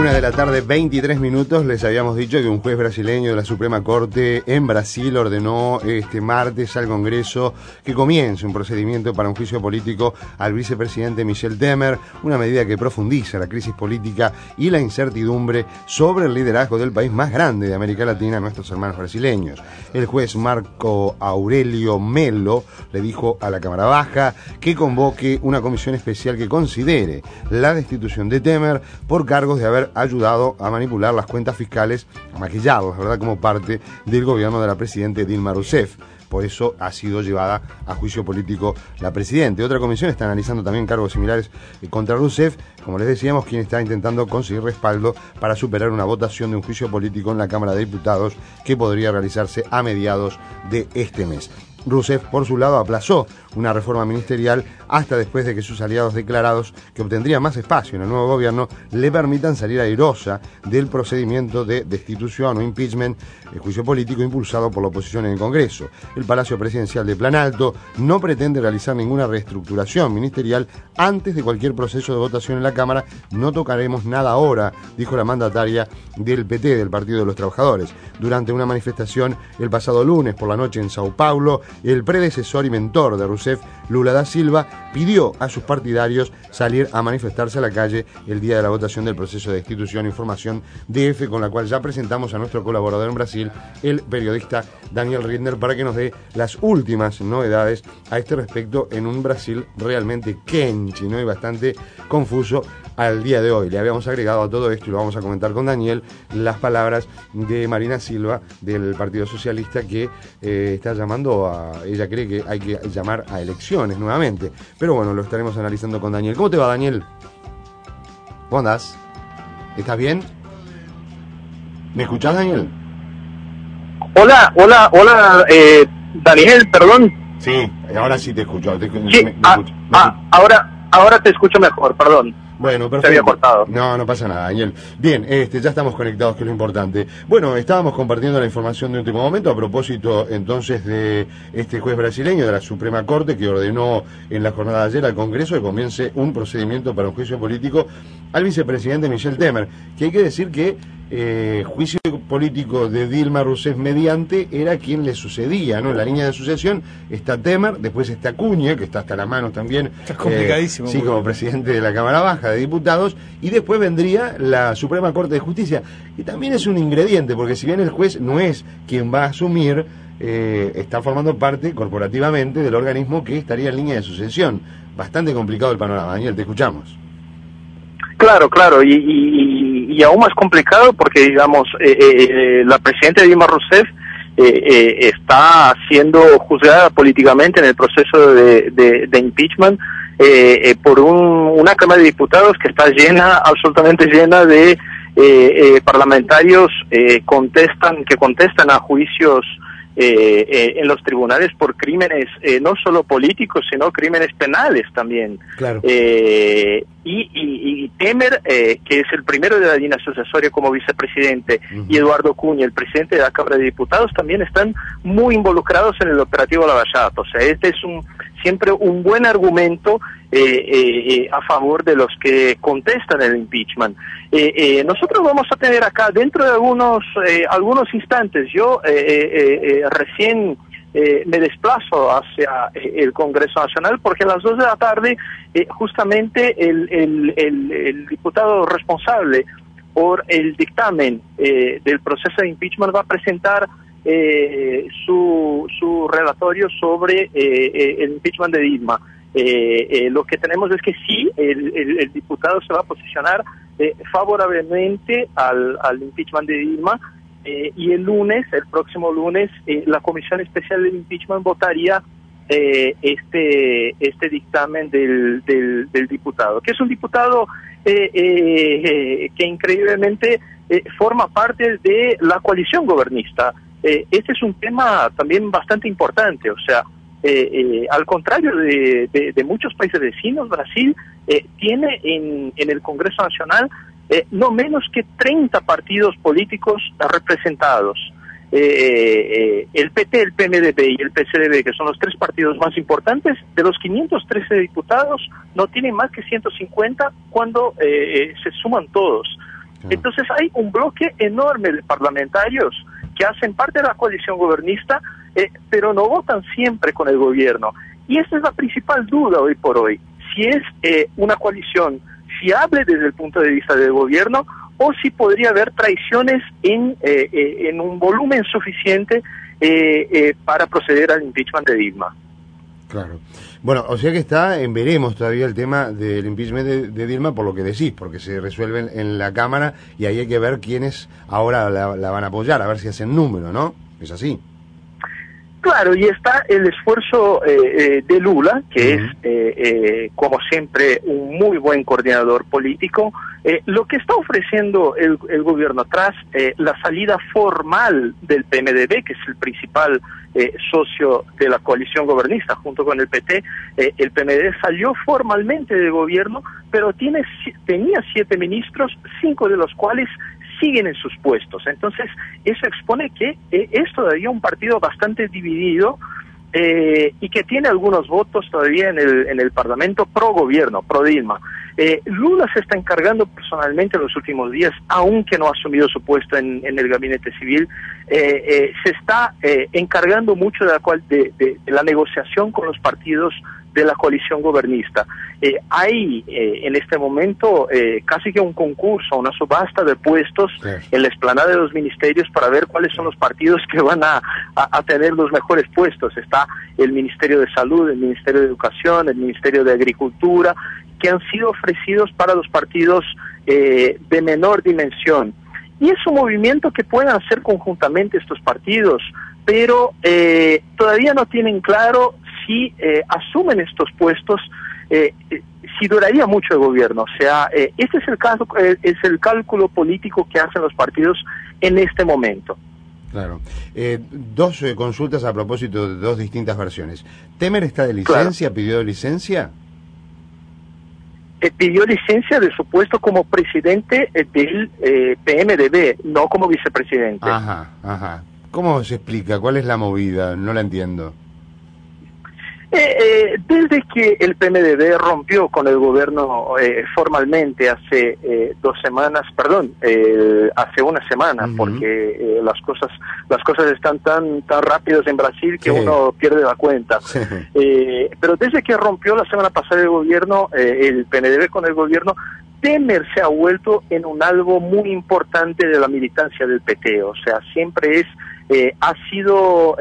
1:23 p.m. Les habíamos dicho que un juez brasileño de la Suprema Corte en Brasil ordenó este martes al Congreso que comience un procedimiento para un juicio político al vicepresidente Michel Temer, una medida que profundiza la crisis política y la incertidumbre sobre el liderazgo del país más grande de América Latina a nuestros hermanos brasileños. El juez Marco Aurelio Melo le dijo a la Cámara Baja que convoque una comisión especial que considere la destitución de Temer por cargos de haber ayudado a manipular las cuentas fiscales, a maquillarlas, ¿verdad?, como parte del gobierno de la presidenta Dilma Rousseff. Por eso ha sido llevada a juicio político la presidenta. Otra comisión está analizando también cargos similares contra Rousseff, como les decíamos, quien está intentando conseguir respaldo para superar una votación de un juicio político en la Cámara de Diputados que podría realizarse a mediados de este mes. Rousseff, por su lado, aplazó una reforma ministerial hasta después de que sus aliados declarados, que obtendrían más espacio en el nuevo gobierno, le permitan salir airosa del procedimiento de destitución o impeachment, el juicio político impulsado por la oposición en el Congreso. El Palacio Presidencial de Planalto no pretende realizar ninguna reestructuración ministerial antes de cualquier proceso de votación en la Cámara. No tocaremos nada ahora, dijo la mandataria del PT, del Partido de los Trabajadores. Durante una manifestación el pasado lunes por la noche en Sao Paulo, el predecesor y mentor de Rousseff, Lula da Silva, pidió a sus partidarios salir a manifestarse a la calle el día de la votación del proceso de destitución e información DF, con la cual ya presentamos a nuestro colaborador en Brasil, el periodista Daniel Riedner, para que nos dé las últimas novedades a este respecto en un Brasil realmente quenchi, ¿no?, y bastante confuso al día de hoy. Le habíamos agregado a todo esto, y lo vamos a comentar con Daniel, las palabras de Marina Silva del Partido Socialista, que está llamando a... Ella cree que hay que llamar a elecciones nuevamente. Pero bueno, lo estaremos analizando con Daniel. ¿Cómo te va, Daniel? ¿Cómo andás? ¿Estás bien? ¿Me escuchás, Daniel? Hola, Daniel, perdón. Sí, ahora sí te escucho. Sí, ahora te escucho mejor, perdón. Bueno, perfecto. Se había cortado. No pasa nada, Daniel. Bien, ya estamos conectados, que es lo importante. Bueno, estábamos compartiendo la información de último momento a propósito entonces de este juez brasileño de la Suprema Corte que ordenó en la jornada de ayer al Congreso que comience un procedimiento para un juicio político al vicepresidente Michel Temer, que hay que decir que juicio político de Dilma Rousseff mediante era quien le sucedía, ¿no? En la línea de sucesión está Temer, después está Acuña, que está hasta las manos también, es complicadísimo, sí, como presidente de la Cámara Baja de Diputados, y después vendría la Suprema Corte de Justicia, que también es un ingrediente, porque si bien el juez no es quien va a asumir, está formando parte corporativamente del organismo que estaría en línea de sucesión. Bastante complicado el panorama. Daniel, te escuchamos. Claro, y aún más complicado porque, digamos, la presidenta Dilma Rousseff está siendo juzgada políticamente en el proceso de impeachment por una Cámara de Diputados que está absolutamente llena de parlamentarios que contestan a juicios en los tribunales por crímenes no solo políticos, sino crímenes penales también. Claro. Y Temer, que es el primero de la línea sucesoria como vicepresidente, y Eduardo Cunha, el presidente de la Cámara de Diputados, también están muy involucrados en el operativo Lava Jato. O sea, este es siempre un buen argumento a favor de los que contestan el impeachment. Nosotros vamos a tener acá, dentro de algunos instantes, yo recién me desplazo hacia el Congreso Nacional porque a las 2 de la tarde justamente el diputado responsable por el dictamen del proceso de impeachment va a presentar su relatorio sobre el impeachment de Dilma. Lo que tenemos es que sí, el diputado se va a posicionar favorablemente al impeachment de Dilma, y el próximo lunes, la Comisión Especial del Impeachment votaría este dictamen del diputado, que es un diputado que increíblemente forma parte de la coalición gobernista. Este es un tema también bastante importante, o sea, al contrario de muchos países vecinos, Brasil tiene en el Congreso Nacional no menos que 30 partidos políticos representados. El PT, el PMDB y el PCDB, que son los tres partidos más importantes, de los 513 diputados no tienen más que 150 cuando se suman todos. Entonces hay un bloque enorme de parlamentarios que hacen parte de la coalición gobernista, pero no votan siempre con el gobierno. Y esa es la principal duda hoy por hoy. Si es una coalición fiable desde el punto de vista del gobierno, o si podría haber traiciones en un volumen suficiente para proceder al impeachment de Dilma. Claro. Bueno, o sea que está en veremos todavía el tema del impeachment de Dilma, por lo que decís, porque se resuelve en la Cámara y ahí hay que ver quiénes ahora la van a apoyar, a ver si hacen número, ¿no? Es así. Claro, y está el esfuerzo de Lula, que es, como siempre, un muy buen coordinador político. Lo que está ofreciendo el gobierno tras la salida formal del PMDB, que es el principal socio de la coalición gobernista, junto con el PT, el PMDB salió formalmente del gobierno, pero tenía 7 ministros, 5 de los cuales siguen en sus puestos. Entonces, eso expone que es todavía un partido bastante dividido y que tiene algunos votos todavía en el Parlamento pro gobierno, pro Dilma. Lula se está encargando personalmente en los últimos días, aunque no ha asumido su puesto en el gabinete civil, se está encargando mucho de la negociación con los partidos de la coalición gobernista. Hay en este momento casi que un concurso, una subasta de puestos en la explanada de los ministerios para ver cuáles son los partidos que van a tener los mejores puestos. Está el Ministerio de Salud, el Ministerio de Educación, el Ministerio de Agricultura, que han sido ofrecidos para los partidos de menor dimensión. Y es un movimiento que pueden hacer conjuntamente estos partidos, pero todavía no tienen claro si asumen estos puestos, si duraría mucho el gobierno. O sea, este es el caso, es el cálculo político que hacen los partidos en este momento. Claro. Dos consultas a propósito de dos distintas versiones. ¿Temer está de licencia? Claro. ¿Pidió licencia? Pidió licencia de su puesto como presidente del PMDB, no como vicepresidente. Ajá. ¿Cómo se explica? ¿Cuál es la movida? No la entiendo. Desde que el PMDB rompió con el gobierno formalmente hace 2 semanas, hace una semana, porque las cosas están tan rápidas en Brasil que uno pierde la cuenta. Pero desde que rompió la semana pasada el gobierno, el PMDB con el gobierno, Temer se ha vuelto en un algo muy importante de la militancia del PT. O sea, siempre ha sido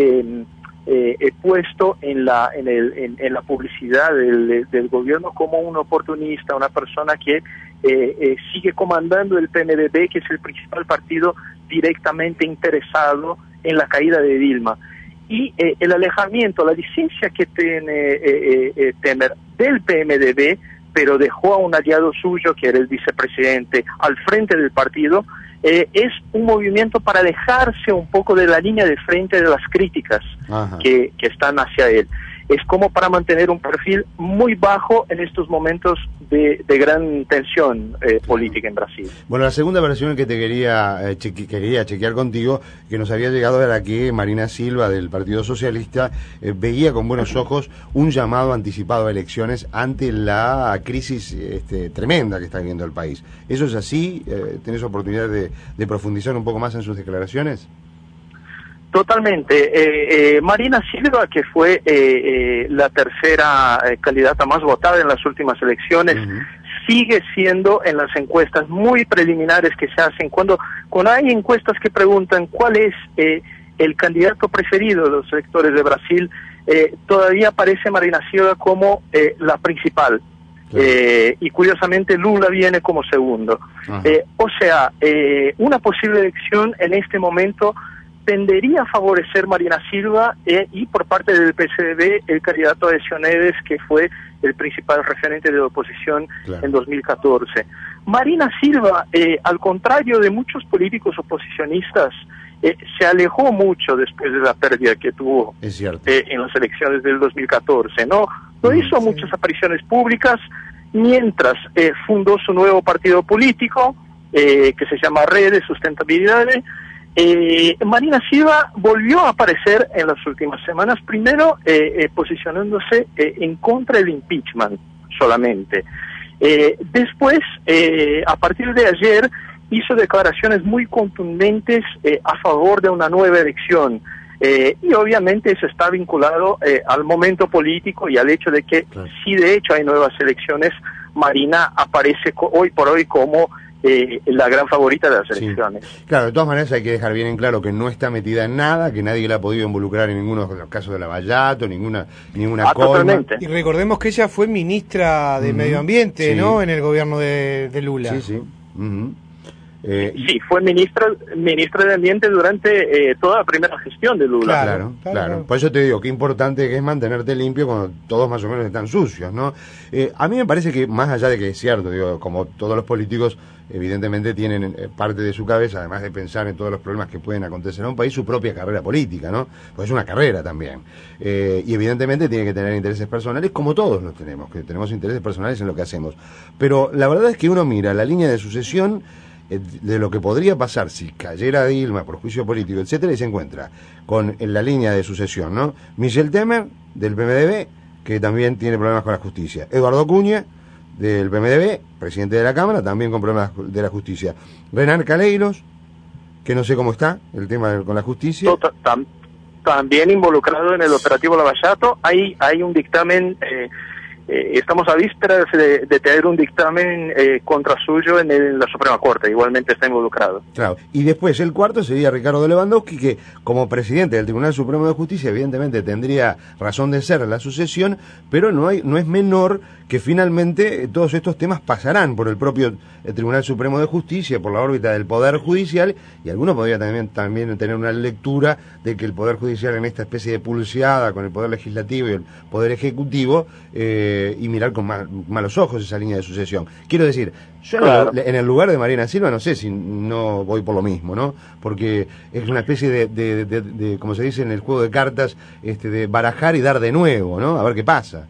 puesto en la publicidad del gobierno como un oportunista, una persona que sigue comandando el PMDB, que es el principal partido directamente interesado en la caída de Dilma. Y el alejamiento, la licencia que tiene Temer del PMDB, pero dejó a un aliado suyo, que era el vicepresidente, al frente del partido, es un movimiento para alejarse un poco de la línea de frente de las críticas que están hacia él. Es como para mantener un perfil muy bajo en estos momentos de gran tensión política en Brasil. Bueno, la segunda versión que te quería chequear contigo, que nos había llegado, era que Marina Silva, del Partido Socialista, veía con buenos ojos un llamado anticipado a elecciones ante la crisis tremenda que está viviendo el país. ¿Eso es así? ¿Tenés oportunidad de profundizar un poco más en sus declaraciones? Totalmente. Marina Silva, que fue la tercera candidata más votada en las últimas elecciones, sigue siendo en las encuestas muy preliminares que se hacen. Cuando hay encuestas que preguntan cuál es el candidato preferido de los electores de Brasil, todavía aparece Marina Silva como la principal. Y curiosamente Lula viene como segundo. O sea, una posible elección en este momento tendería a favorecer Marina Silva y por parte del PCDB el candidato Aécio Neves, que fue el principal referente de la oposición en 2014. Marina Silva, al contrario de muchos políticos oposicionistas, se alejó mucho después de la pérdida que tuvo en las elecciones del 2014. No hizo muchas apariciones públicas, mientras fundó su nuevo partido político, que se llama Red de Sustentabilidad. Marina Silva volvió a aparecer en las últimas semanas, primero posicionándose en contra del impeachment solamente. Después, a partir de ayer, hizo declaraciones muy contundentes a favor de una nueva elección. Y obviamente eso está vinculado al momento político y al hecho de que si de hecho hay nuevas elecciones, Marina aparece hoy por hoy como la gran favorita de las elecciones. Claro, de todas maneras hay que dejar bien en claro que no está metida en nada, que nadie la ha podido involucrar en ninguno de los casos de Lavallato, ninguna coima. Y recordemos que ella fue ministra de Medio Ambiente, ¿no? En el gobierno de Lula. Sí. Sí, fue ministra de Ambiente durante toda la primera gestión de Lula. Claro. Por eso te digo, qué importante que es mantenerte limpio cuando todos más o menos están sucios, ¿no? A mí me parece que, más allá de que es cierto, digo, como todos los políticos, evidentemente tienen parte de su cabeza, además de pensar en todos los problemas que pueden acontecer en un país, su propia carrera política, ¿no? Pues es una carrera también. Y evidentemente tiene que tener intereses personales, como todos los tenemos, que tenemos intereses personales en lo que hacemos. Pero la verdad es que uno mira la línea de sucesión de lo que podría pasar si cayera Dilma por juicio político, etcétera, y se encuentra con la línea de sucesión, ¿no? Michel Temer, del PMDB, que también tiene problemas con la justicia. Eduardo Acuña, del PMDB, presidente de la Cámara, también con problemas de la justicia. Renan Caleiros, que no sé cómo está el tema con la justicia. También involucrado en el operativo Lavallato. Hay un dictamen... estamos a vísperas de tener un dictamen contra suyo en la Suprema Corte, igualmente está involucrado. Claro, y después el cuarto sería Ricardo Lewandowski, que como presidente del Tribunal Supremo de Justicia evidentemente tendría razón de ser la sucesión, pero no es menor que finalmente todos estos temas pasarán por el propio Tribunal Supremo de Justicia, por la órbita del Poder Judicial, y alguno podría también tener una lectura de que el Poder Judicial, en esta especie de pulseada con el Poder Legislativo y el Poder Ejecutivo, y mirar con malos ojos esa línea de sucesión. Quiero decir, yo en el lugar de Mariana Silva no sé si no voy por lo mismo, ¿no? Porque es una especie de como se dice en el juego de cartas, de barajar y dar de nuevo, ¿no? A ver qué pasa.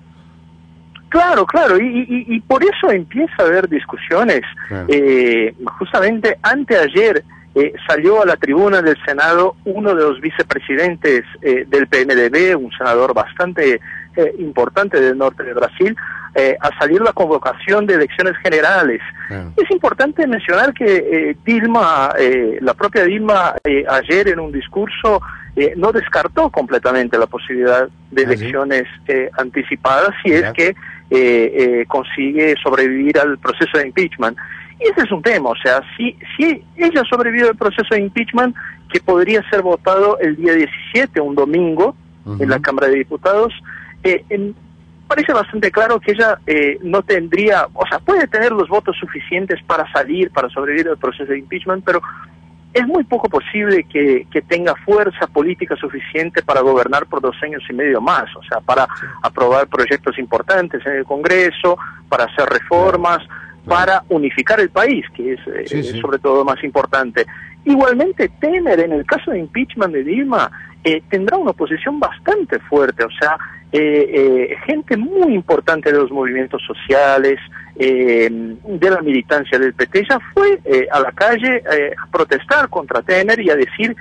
Claro, y por eso empieza a haber discusiones. Justamente anteayer salió a la tribuna del Senado uno de los vicepresidentes del PMDB, un senador bastante importante del norte de Brasil, a salir la convocación de elecciones generales. Es importante mencionar que Dilma, la propia Dilma, ayer en un discurso no descartó completamente la posibilidad de elecciones anticipadas si es que consigue sobrevivir al proceso de impeachment. Y ese es un tema, o sea, si ella sobrevive al proceso de impeachment, que podría ser votado el día 17, un domingo, en la Cámara de Diputados, parece bastante claro que ella no tendría, o sea, puede tener los votos suficientes para sobrevivir al proceso de impeachment, pero es muy poco posible que tenga fuerza política suficiente para gobernar por 2 años y medio más, o sea, para aprobar proyectos importantes en el Congreso, para hacer reformas, para unificar el país, que es sobre todo más importante. Igualmente, Temer, en el caso de impeachment de Dilma, tendrá una oposición bastante fuerte, o sea, gente muy importante de los movimientos sociales, de la militancia del PT, ya fue a la calle a protestar contra Temer y a decir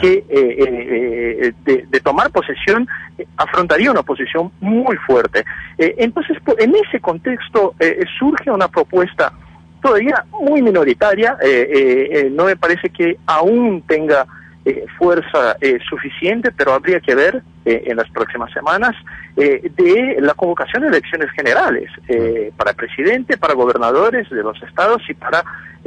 que de tomar posesión afrontaría una oposición muy fuerte. Entonces, en ese contexto surge una propuesta todavía muy minoritaria, no me parece que aún tenga fuerza suficiente, pero habría que ver en las próximas semanas de la convocación de elecciones generales para presidente, para gobernadores de los estados y para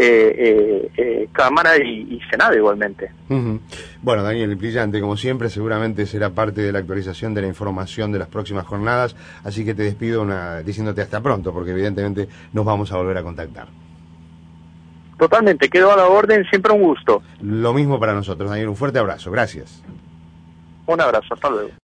Cámara y Senado igualmente. Bueno, Daniel, brillante como siempre, seguramente será parte de la actualización de la información de las próximas jornadas, así que te despido diciéndote hasta pronto, porque evidentemente nos vamos a volver a contactar. Totalmente, quedo a la orden, siempre un gusto. Lo mismo para nosotros, Daniel, un fuerte abrazo, gracias. Un abrazo, hasta luego.